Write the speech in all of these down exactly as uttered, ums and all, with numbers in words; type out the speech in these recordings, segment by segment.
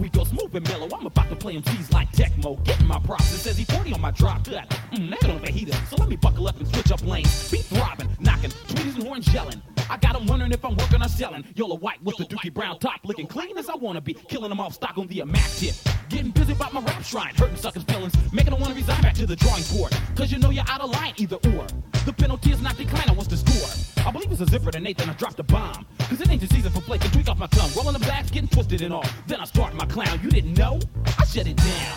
we go smooth and mellow. I'm about to play M Cs like Tecmo. Getting my props. It says E forty on my drop cut. Mmm, that don't be heater. So let me buckle up and switch up lanes. Beat throbbing, knocking, tweeters and horns yelling. I got them wondering if I'm working or selling. Yola White with the Dookie Brown top, looking clean as I wanna be. Killing them off stock on the Mac tip. Getting busy about my rap shrine, hurting suckers' feelings. Making them wanna resign back to the drawing board. Cause you know you're out of line, either or. The penalty is not declining, what's the score? I believe it's a zipper to Nathan, I dropped a bomb. Cause it ain't the season for flake and tweak off my tongue. Rolling the bags, getting twisted and all. Then I start my clown, you didn't know? I shut it down.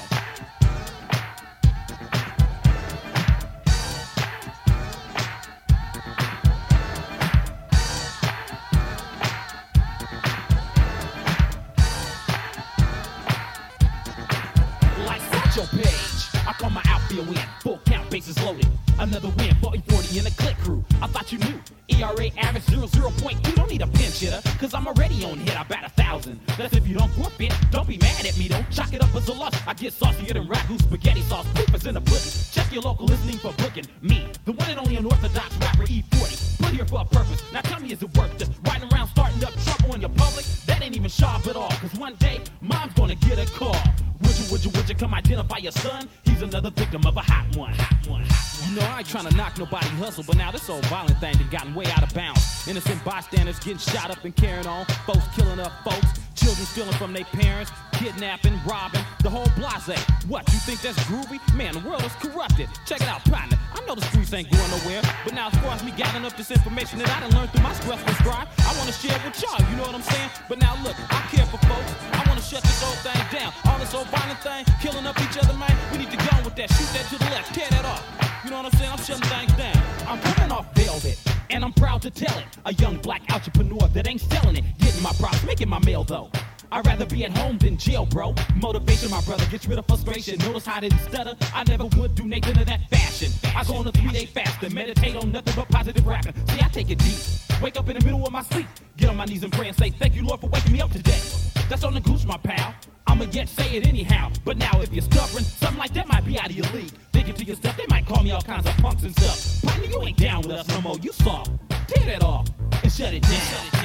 Your page. I call my outfield win. Full count, bases loaded. Another win, forty forty in the click crew. I thought you knew. E R A average zero zero point two. Don't need a pinch hitter, cause I'm already on hit. I bat a thousand. That's if you don't forfeit. Don't be mad at me though. Chalk it up as a loss. I get saucier than ragu spaghetti sauce. Poopers in the pudding. Check your local listening for booking me. The one and only unorthodox rapper E forty. Put here for a purpose. Now tell me, is it worth just riding around starting up trouble in your public? That ain't even sharp at all. Cause one day, mom's gonna get a call. Would you, would you, would you come identify your son? He's another victim of a hot one. Hot one, hot one. You know, I ain't trying to knock nobody hustle, but now this old violent thing done gotten way out of bounds. Innocent bystanders getting shot up and carrying on. Folks killing up folks. Children stealing from their parents. Kidnapping, robbing. The whole blase. What, you think that's groovy? Man, the world is corrupted. Check it out, partner. I know the streets ain't going nowhere, but now as far as me gathering up this information that I done learned through my stressful stride, I want to share it with y'all, you know what I'm saying? But now look, I care for folks. I want to shut this whole thing down. All this old violent thing, killing up each other, man. We need to go with that. Shoot that to the left. Tear that off. You know what I'm saying? I'm shutting things down. I'm coming off velvet, and I'm proud to tell it. A young black entrepreneur that ain't selling it. Getting my props, making my mail though. I'd rather be at home than jail, bro. Motivation, my brother, gets rid of frustration. Notice how I didn't stutter. I never would do Nathan in that fashion. I go on a three-day fast and meditate on nothing but positive rapping. See, I take it deep. Wake up in the middle of my sleep. Get on my knees and pray and say, thank you, Lord, for waking me up today. That's on the goose, my pal. I'ma yet say it anyhow. But now, if you're stubborn, something like that might be out of your league. Thinking to yourself, they might call me all kinds of punks and stuff. Partner, you ain't down with us no more. You soft. Tear that off and shut it down. Shut it down.